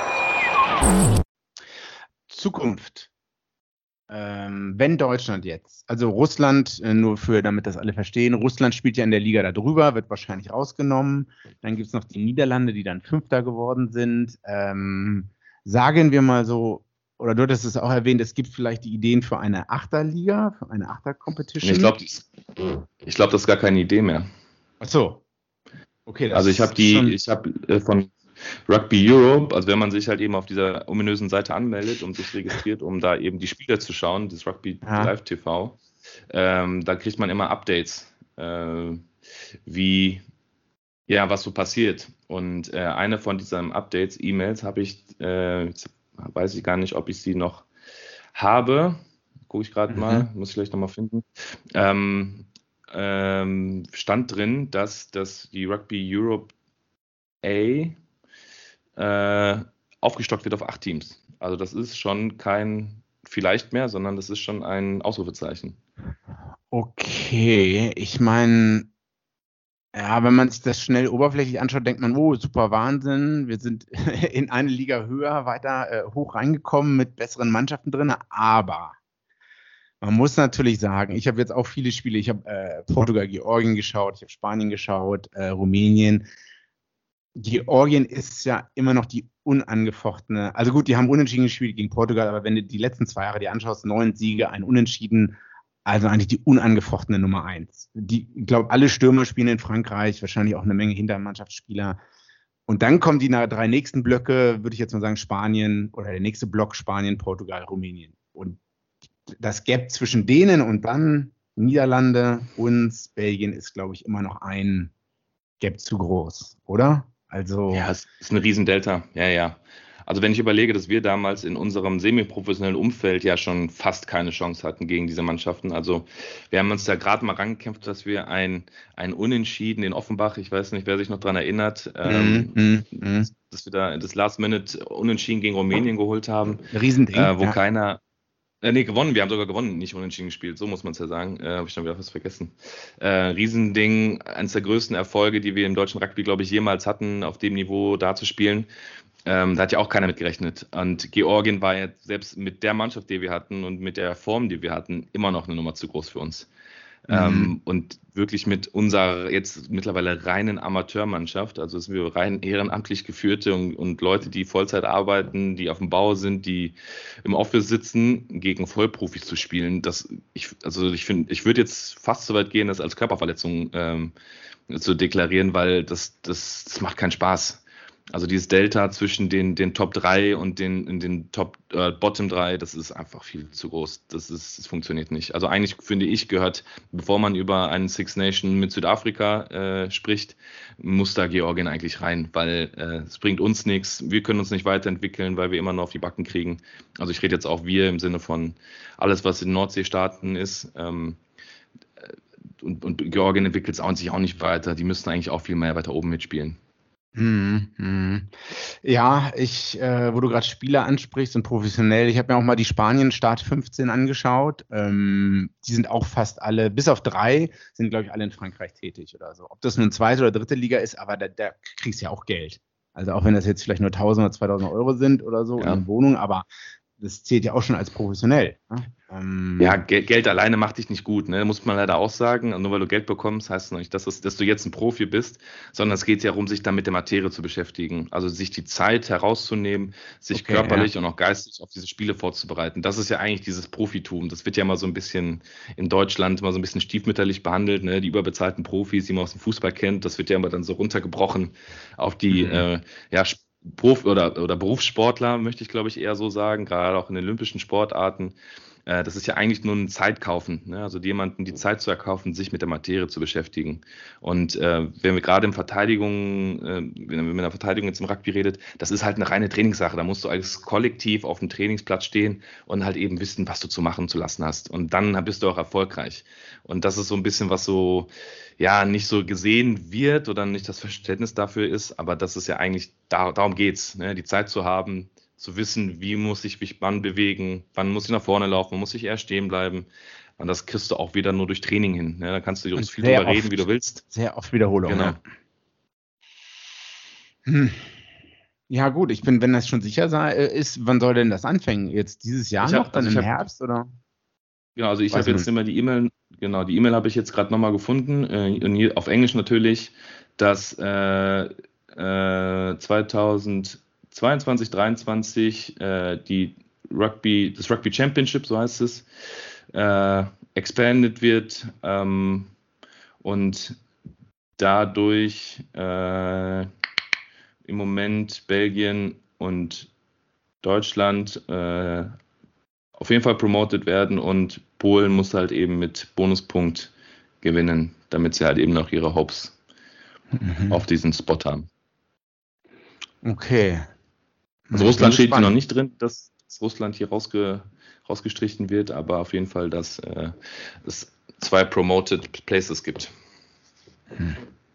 Zukunft. Ähm, wenn Deutschland jetzt, also Russland, äh, nur für, damit das alle verstehen, Russland spielt ja in der Liga da drüber, wird wahrscheinlich rausgenommen. Dann gibt es noch die Niederlande, die dann Fünfter geworden sind. Ähm, sagen wir mal so, oder du hattest es auch erwähnt, es gibt vielleicht die Ideen für eine Achterliga, für eine Achter-Competition. Ich glaube, ich glaub, das ist gar keine Idee mehr. Ach so. Okay. Das also ich habe die, ich habe äh, von Rugby Europe, also wenn man sich halt eben auf dieser ominösen Seite anmeldet und sich registriert, um da eben die Spiele zu schauen, das Rugby ja. Live T V, ähm, da kriegt man immer Updates, äh, wie Ja, was so passiert. Und äh, eine von diesen Updates, E-Mails, habe ich, äh, jetzt weiß ich gar nicht, ob ich sie noch habe. Gucke ich gerade mhm. mal, muss ich gleich nochmal finden. Ähm, ähm, stand drin, dass, dass die Rugby Europe A äh, aufgestockt wird auf acht Teams. Also das ist schon kein vielleicht mehr, sondern das ist schon ein Ausrufezeichen. Okay, ich meine, ja, wenn man sich das schnell oberflächlich anschaut, denkt man, oh, super Wahnsinn, wir sind in eine Liga höher, weiter äh, hoch reingekommen mit besseren Mannschaften drin, aber man muss natürlich sagen, ich habe jetzt auch viele Spiele, ich habe äh, Portugal, Georgien geschaut, ich habe Spanien geschaut, äh, Rumänien. Georgien ist ja immer noch die unangefochtene, also gut, die haben unentschieden gespielt gegen Portugal, aber wenn du die letzten zwei Jahre dir anschaust, neun Siege, ein Unentschieden, also eigentlich die unangefochtene Nummer eins. Die, ich glaube, alle Stürmer spielen in Frankreich, wahrscheinlich auch eine Menge Hintermannschaftsspieler. Und dann kommen die drei nächsten Blöcke, würde ich jetzt mal sagen, Spanien oder der nächste Block Spanien, Portugal, Rumänien. Und das Gap zwischen denen und dann Niederlande, uns, Belgien ist, glaube ich, immer noch ein Gap zu groß, oder? Also ja, es ist eine Riesendelta. Ja, ja. Also wenn ich überlege, dass wir damals in unserem semi-professionellen Umfeld ja schon fast keine Chance hatten gegen diese Mannschaften. Also wir haben uns da gerade mal rangekämpft, dass wir ein, ein Unentschieden in Offenbach, ich weiß nicht, wer sich noch daran erinnert, ähm, mm, mm. dass wir da das Last-Minute-Unentschieden gegen Rumänien geholt haben. Riesending, äh, wo ja. keiner... Äh, nee, gewonnen, wir haben sogar gewonnen, nicht unentschieden gespielt, so muss man es ja sagen, äh, habe ich schon wieder was vergessen. Äh, Riesending, eines der größten Erfolge, die wir im deutschen Rugby, glaube ich, jemals hatten, auf dem Niveau da zu spielen. Ähm, da hat ja auch keiner mit gerechnet. Und Georgien war ja selbst mit der Mannschaft, die wir hatten und mit der Form, die wir hatten, immer noch eine Nummer zu groß für uns. Mhm. Ähm, und wirklich mit unserer jetzt mittlerweile reinen Amateurmannschaft, also sind wir rein ehrenamtlich geführte und, und Leute, die Vollzeit arbeiten, die auf dem Bau sind, die im Office sitzen, gegen Vollprofis zu spielen. Das, ich, also ich finde, ich würde jetzt fast so weit gehen, das als Körperverletzung ähm, zu deklarieren, weil das, das, das macht keinen Spaß. Also dieses Delta zwischen den, den Top drei und den, den Top äh, Bottom drei, das ist einfach viel zu groß. Das ist, das funktioniert nicht. Also eigentlich finde ich, gehört, bevor man über einen Six Nation mit Südafrika äh, spricht, muss da Georgien eigentlich rein, weil äh, es bringt uns nichts. Wir können uns nicht weiterentwickeln, weil wir immer nur auf die Backen kriegen. Also ich rede jetzt auch wir im Sinne von alles, was in Nordseestaaten ist. Ähm, und, und Georgien entwickelt es auch, sich auch nicht weiter. Die müssten eigentlich auch viel mehr weiter oben mitspielen. Hm, hm. Ja, ich, äh, wo du gerade Spieler ansprichst und professionell, ich habe mir auch mal die Spanien Start fünfzehn angeschaut. Ähm, die sind auch fast alle, bis auf drei, sind, glaube ich, alle in Frankreich tätig oder so. Ob das nun zweite oder dritte Liga ist, aber da, da kriegst du ja auch Geld. Also auch wenn das jetzt vielleicht nur tausend oder zweitausend Euro sind oder so ja. in der Wohnung, aber das zählt ja auch schon als professionell. Ne? Ähm, ja, Geld, Geld alleine macht dich nicht gut, ne? Muss man leider auch sagen. Und nur weil du Geld bekommst, heißt es noch nicht, dass, es, dass du jetzt ein Profi bist, sondern es geht ja darum, sich dann mit der Materie zu beschäftigen. Also sich die Zeit herauszunehmen, sich okay, körperlich ja. und auch geistig auf diese Spiele vorzubereiten. Das ist ja eigentlich dieses Profitum. Das wird ja mal so ein bisschen in Deutschland mal so ein bisschen stiefmütterlich behandelt, ne? Die überbezahlten Profis, die man aus dem Fußball kennt, das wird ja immer dann so runtergebrochen auf die mhm. äh, ja, Prof- oder, oder Berufssportler, möchte ich glaube ich eher so sagen, gerade auch in den olympischen Sportarten. Äh, das ist ja eigentlich nur ein Zeitkaufen, ne? Also jemanden die Zeit zu erkaufen, sich mit der Materie zu beschäftigen. Und äh, wenn wir gerade in Verteidigung, äh, wenn man in der Verteidigung jetzt im Rugby redet, das ist halt eine reine Trainingssache. Da musst du als Kollektiv auf dem Trainingsplatz stehen und halt eben wissen, was du zu machen, zu lassen hast. Und dann bist du auch erfolgreich. Und das ist so ein bisschen, was so ja nicht so gesehen wird oder nicht das Verständnis dafür ist, aber das ist ja eigentlich, da, darum geht's, ne? Die Zeit zu haben, zu wissen, wie muss ich mich wann bewegen, wann muss ich nach vorne laufen, wann muss ich eher stehen bleiben. Und das kriegst du auch wieder nur durch Training hin. Ne? Da kannst du so viel drüber reden, wie du willst. Sehr oft Wiederholung. Genau. Ja. Hm. Ja gut, ich bin, wenn das schon sicher sei, ist, wann soll denn das anfangen? Jetzt dieses Jahr ich noch, hab, dann also im hab, Herbst oder? Genau, also ich habe jetzt immer die E-Mail, genau, die E-Mail habe ich jetzt gerade nochmal gefunden, äh, auf Englisch natürlich, dass äh, äh, zweitausendzweiundzwanzig, dreiundzwanzig äh, die Rugby, das Rugby Championship, so heißt es, äh, expanded wird ähm, und dadurch äh, im Moment Belgien und Deutschland äh, auf jeden Fall promoted werden und Polen muss halt eben mit Bonuspunkt gewinnen, damit sie halt eben noch ihre Hopes mhm. auf diesen Spot haben. Okay. Also Russland steht hier noch nicht drin, dass Russland hier rausge, rausgestrichen wird, aber auf jeden Fall, dass äh, es zwei Promoted Places gibt. Hm.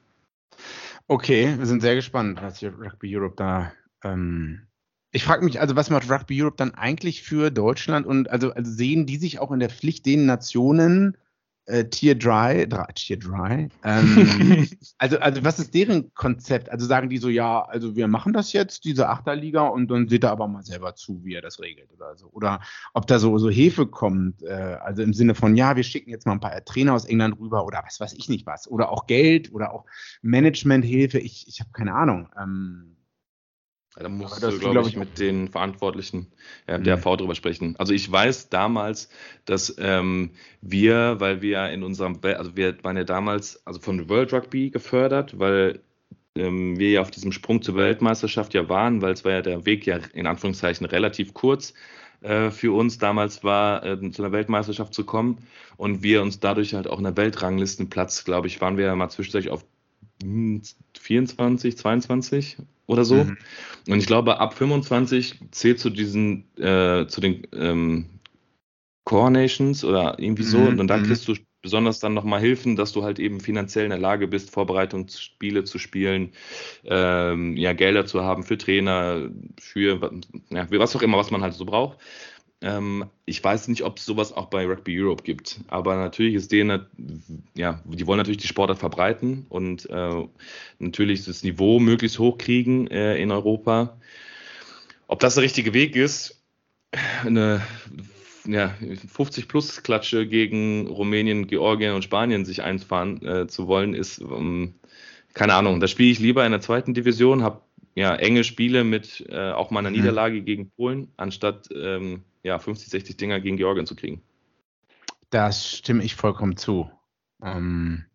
Okay, wir sind sehr gespannt, was hier Rugby Europe da. Ähm ich frage mich, also was macht Rugby Europe dann eigentlich für Deutschland und also, also sehen die sich auch in der Pflicht, den Nationen äh, Tier drei, Tier drei, ähm, also, also was ist deren Konzept? Also sagen die so, ja, also wir machen das jetzt, diese Achterliga, und dann seht ihr aber mal selber zu, wie er das regelt oder so. Oder ob da so, so Hilfe kommt, äh, also im Sinne von, ja, wir schicken jetzt mal ein paar Trainer aus England rüber oder was weiß ich nicht was. Oder auch Geld oder auch Managementhilfe, ich, ich habe keine Ahnung. Ähm, Da musst du, glaube ich, ich, mit den Verantwortlichen ja, der V drüber sprechen. Also ich weiß damals, dass ähm, wir, weil wir in unserem, also wir waren ja damals also von World Rugby gefördert, weil ähm, wir ja auf diesem Sprung zur Weltmeisterschaft ja waren, weil es war ja der Weg ja in Anführungszeichen relativ kurz äh, für uns damals war, äh, zu einer Weltmeisterschaft zu kommen, und wir uns dadurch halt auch in der Weltranglistenplatz, glaube ich, waren wir ja mal zwischendurch auf vierundzwanzig, zweiundzwanzig oder so. Mhm. Und ich glaube, ab fünfundzwanzig zählt zu diesen, äh, zu den ähm, Core Nations oder irgendwie so. Mhm. Und dann kriegst du besonders dann nochmal Hilfen, dass du halt eben finanziell in der Lage bist, Vorbereitungsspiele zu spielen, ähm, ja, Gelder zu haben für Trainer, für ja, was auch immer, was man halt so braucht. Ähm, ich weiß nicht, ob es sowas auch bei Rugby Europe gibt, aber natürlich ist denen, ja, die wollen natürlich die Sportart verbreiten und äh, natürlich das Niveau möglichst hoch kriegen äh, in Europa. Ob das der richtige Weg ist, eine ja, fünfzig-plus-Klatsche gegen Rumänien, Georgien und Spanien sich einfahren äh, zu wollen, ist, ähm, keine Ahnung. Da spiele ich lieber in der zweiten Division, habe ja enge Spiele mit äh, auch mal einer mhm. Niederlage gegen Polen, anstatt ähm, ja, fünfzig, sechzig Dinger gegen Georgien zu kriegen. Das stimme ich vollkommen zu. Ähm,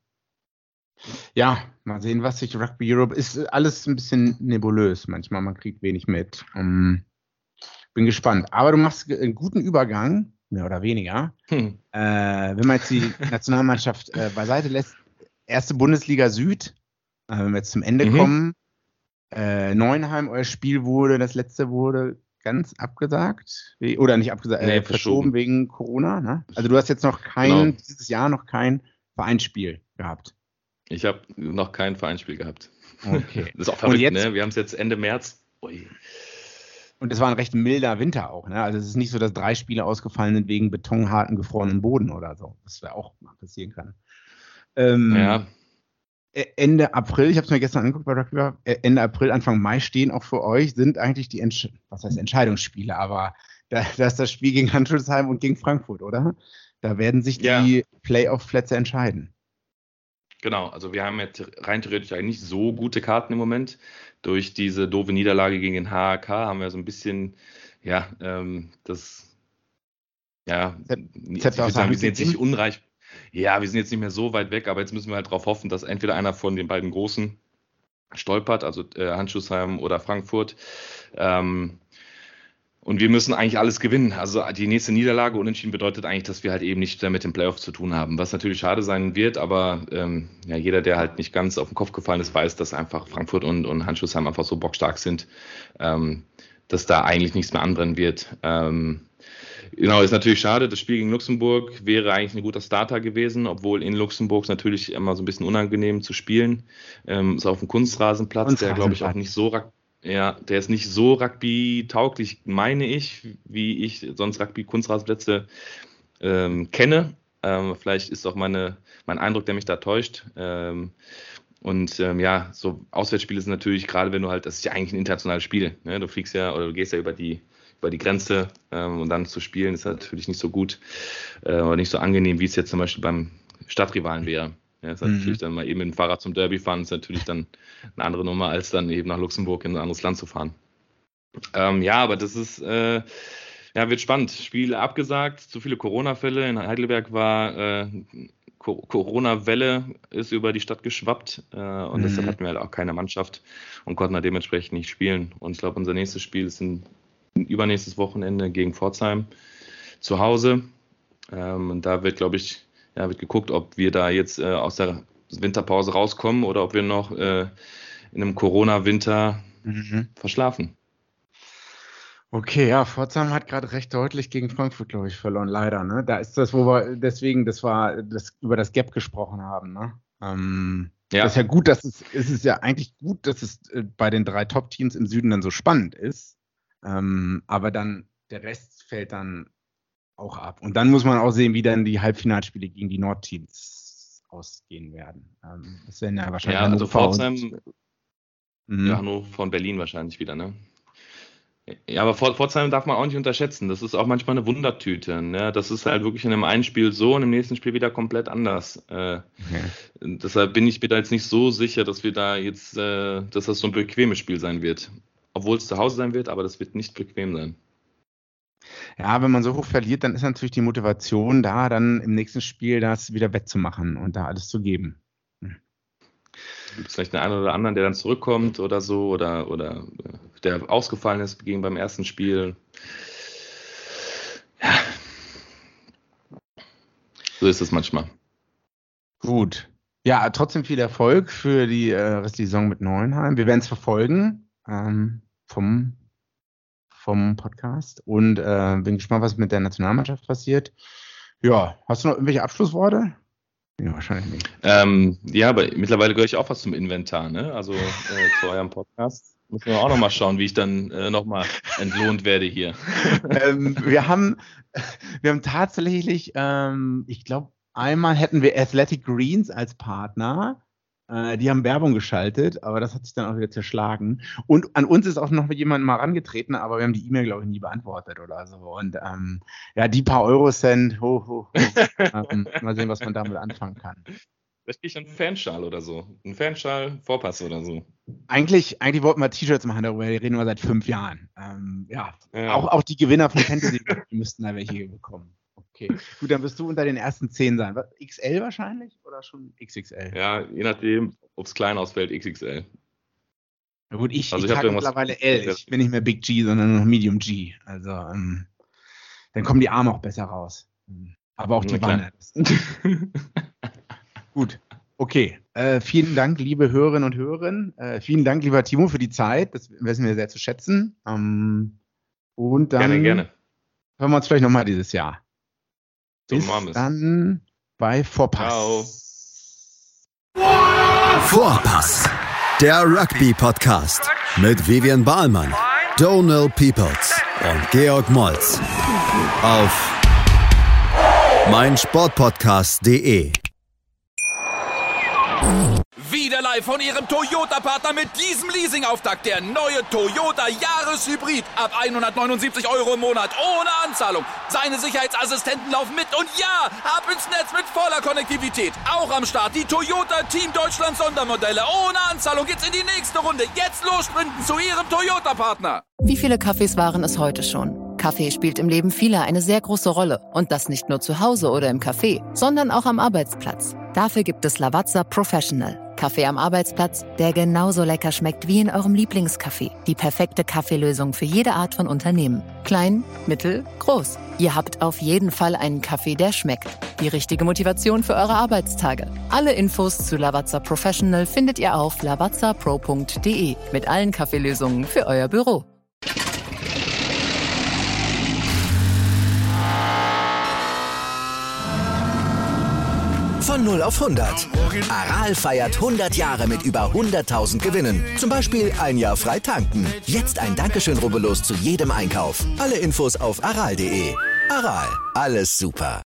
ja, mal sehen, was sich Rugby Europe ist. Alles ein bisschen nebulös manchmal, man kriegt wenig mit. Ähm, bin gespannt. Aber du machst einen guten Übergang, mehr oder weniger. Hm. Äh, wenn man jetzt die Nationalmannschaft äh, beiseite lässt, erste Bundesliga Süd, äh, wenn wir jetzt zum Ende mhm. kommen, äh, Neuenheim, euer Spiel wurde, das letzte wurde ganz abgesagt, oder nicht abgesagt, nee, äh, verschoben wegen Corona, ne? Also du hast jetzt noch kein, genau. dieses Jahr noch kein Vereinsspiel gehabt. Ich habe noch kein Vereinsspiel gehabt. Okay. Das ist auch verrückt, jetzt, ne? Wir haben es jetzt Ende März. Ui. Und es war ein recht milder Winter auch, ne? Also es ist nicht so, dass drei Spiele ausgefallen sind wegen betonharten, gefrorenen Boden oder so. Das wäre auch mal passieren kann. Ähm, ja. Ende April, ich habe es mir gestern angeguckt bei Rugby, Ende April, Anfang Mai stehen auch für euch, sind eigentlich die Entsch- was heißt Entscheidungsspiele, aber da, da ist das Spiel gegen Handelsheim und gegen Frankfurt, oder? Da werden sich die ja. Playoff-Plätze entscheiden. Genau, also wir haben jetzt rein theoretisch eigentlich nicht so gute Karten im Moment. Durch diese doofe Niederlage gegen den H A K haben wir so ein bisschen, ja, ähm, das, ja, Z- ich würde sagen, wir sind jetzt nicht unreich. Ja, wir sind jetzt nicht mehr so weit weg, aber jetzt müssen wir halt darauf hoffen, dass entweder einer von den beiden Großen stolpert, also äh, Handschuhsheim oder Frankfurt. Ähm, und wir müssen eigentlich alles gewinnen. Also die nächste Niederlage unentschieden bedeutet eigentlich, dass wir halt eben nicht mehr mit dem Playoff zu tun haben, was natürlich schade sein wird, aber ähm, ja, jeder, der halt nicht ganz auf den Kopf gefallen ist, weiß, dass einfach Frankfurt und, und Handschuhsheim einfach so bockstark sind, ähm, dass da eigentlich nichts mehr anbrennen wird. Ähm, Genau, ist natürlich schade. Das Spiel gegen Luxemburg wäre eigentlich ein guter Starter gewesen, obwohl in Luxemburg natürlich immer so ein bisschen unangenehm zu spielen. Ähm, ist auf dem Kunstrasenplatz, Kunstrasenplatz. Der glaube ich auch nicht so, ja, der ist nicht so Rugby-tauglich, meine ich, wie ich sonst Rugby-Kunstrasenplätze ähm, kenne. Ähm, vielleicht ist auch meine, mein Eindruck, der mich da täuscht. Ähm, Und ähm, ja, so Auswärtsspiele sind natürlich, gerade wenn du halt, das ist ja eigentlich ein internationales Spiel, ne? Du fliegst ja oder du gehst ja über die über die Grenze ähm, und dann zu spielen, ist natürlich nicht so gut äh, oder nicht so angenehm, wie es jetzt zum Beispiel beim Stadtrivalen wäre. Ja, ist mhm. natürlich dann mal eben mit dem Fahrrad zum Derby fahren, ist natürlich dann eine andere Nummer, als dann eben nach Luxemburg in ein anderes Land zu fahren. Ähm, ja, aber das ist, äh, ja, wird spannend. Spiele abgesagt, zu viele Corona-Fälle. In Heidelberg war äh, Co- Corona-Welle ist über die Stadt geschwappt äh, und mhm. deshalb hatten wir halt auch keine Mannschaft und konnten halt dementsprechend nicht spielen. Und ich glaube, unser nächstes Spiel ist ein übernächstes Wochenende gegen Pforzheim zu Hause. Ähm, und da wird, glaube ich, ja, wird geguckt, ob wir da jetzt äh, aus der Winterpause rauskommen oder ob wir noch äh, in einem Corona-Winter mhm. verschlafen. Okay, ja, Pforzheim hat gerade recht deutlich gegen Frankfurt, glaube ich, verloren, leider. Ne? Da ist das, wo wir deswegen, das war das über das Gap gesprochen haben. Ne? Ähm, ja. Das ist ja gut, dass es, es ist ja eigentlich gut, dass es bei den drei Top-Teams im Süden dann so spannend ist. Ähm, aber dann der Rest fällt dann auch ab. Und dann muss man auch sehen, wie dann die Halbfinalspiele gegen die Nordteams ausgehen werden. Ähm, das werden ja wahrscheinlich. Ja, also Pforzheim, und, ja, nur von Berlin wahrscheinlich wieder, ne? Ja, aber Pforzheim darf man auch nicht unterschätzen. Das ist auch manchmal eine Wundertüte. Ne? Das ist halt wirklich in einem einen Spiel so und im nächsten Spiel wieder komplett anders. Äh, okay. Deshalb bin ich mir da jetzt nicht so sicher, dass wir da jetzt, äh, dass das so ein bequemes Spiel sein wird. Obwohl es zu Hause sein wird, aber das wird nicht bequem sein. Ja, wenn man so hoch verliert, dann ist natürlich die Motivation da, dann im nächsten Spiel das wieder wettzumachen und da alles zu geben. Gibt es vielleicht einen oder anderen, der dann zurückkommt oder so, oder, oder der ausgefallen ist gegen beim ersten Spiel. Ja. So ist es manchmal. Gut. Ja, trotzdem viel Erfolg für die äh, restliche Saison mit Neuenheim. Wir werden es verfolgen ähm, vom, vom Podcast und äh, bin gespannt, was mit der Nationalmannschaft passiert. Ja, hast du noch irgendwelche Abschlussworte? Ja, wahrscheinlich nicht. Ähm, ja, aber mittlerweile gehöre ich auch was zum Inventar, ne? Also äh, zu eurem Podcast. Müssen wir auch nochmal schauen, wie ich dann äh, nochmal entlohnt werde hier. ähm, wir haben, wir haben tatsächlich, ähm, ich glaube, einmal hätten wir Athletic Greens als Partner. Äh, die haben Werbung geschaltet, aber das hat sich dann auch wieder zerschlagen. Und an uns ist auch noch jemand mal rangetreten, aber wir haben die E-Mail, glaube ich, nie beantwortet oder so. Und ähm, ja, die paar Eurocent, ho, ho, ho. ähm, mal sehen, was man damit anfangen kann. Vielleicht kriege ich einen Fanschal oder so. Ein Fanschal, Vorpass oder so. Eigentlich, eigentlich wollten wir T-Shirts machen darüber, die reden wir seit fünf Jahren. Ähm, ja, ja. Auch, auch die Gewinner von Fantasy, die müssten da welche bekommen. Okay, gut, dann wirst du unter den ersten zehn sein. Was, X L wahrscheinlich oder schon X X L? Ja, je nachdem, ob es klein ausfällt, X X L. Na gut, ich, also ich, ich trage mittlerweile L. Ich bin nicht mehr Big G, sondern nur noch Medium G. Also, ähm, dann kommen die Arme auch besser raus. Aber auch die Wanne. Gut, okay. Äh, vielen Dank, liebe Hörerinnen und Hörer. Äh, vielen Dank, lieber Timo, für die Zeit. Das wissen wir sehr zu schätzen. Ähm, und dann gerne, gerne. Hören wir uns vielleicht nochmal dieses Jahr. Bis dann bei Vorpass. Ciao. Vorpass, der Rugby-Podcast mit Vivian Bahlmann, Donald Peoples und Georg Moltz auf meinsportpodcast punkt de. Wieder live von Ihrem Toyota-Partner mit diesem Leasing-Auftakt. Der neue Toyota Jahreshybrid. Ab hundertneunundsiebzig Euro im Monat. Ohne Anzahlung. Seine Sicherheitsassistenten laufen mit. Und ja, ab ins Netz mit voller Konnektivität. Auch am Start die Toyota Team Deutschland Sondermodelle. Ohne Anzahlung geht's in die nächste Runde. Jetzt los sprinten zu Ihrem Toyota-Partner. Wie viele Kaffees waren es heute schon? Kaffee spielt im Leben vieler eine sehr große Rolle. Und das nicht nur zu Hause oder im Café, sondern auch am Arbeitsplatz. Dafür gibt es Lavazza Professional. Kaffee am Arbeitsplatz, der genauso lecker schmeckt wie in eurem Lieblingscafé. Die perfekte Kaffeelösung für jede Art von Unternehmen. Klein, mittel, groß. Ihr habt auf jeden Fall einen Kaffee, der schmeckt. Die richtige Motivation für eure Arbeitstage. Alle Infos zu Lavazza Professional findet ihr auf lavazza pro punkt de mit allen Kaffeelösungen für euer Büro. Von null auf hundert. Aral feiert hundert Jahre mit über hunderttausend Gewinnen. Zum Beispiel ein Jahr frei tanken. Jetzt ein Dankeschön, rubbellos zu jedem Einkauf. Alle Infos auf aral punkt de. Aral, alles super.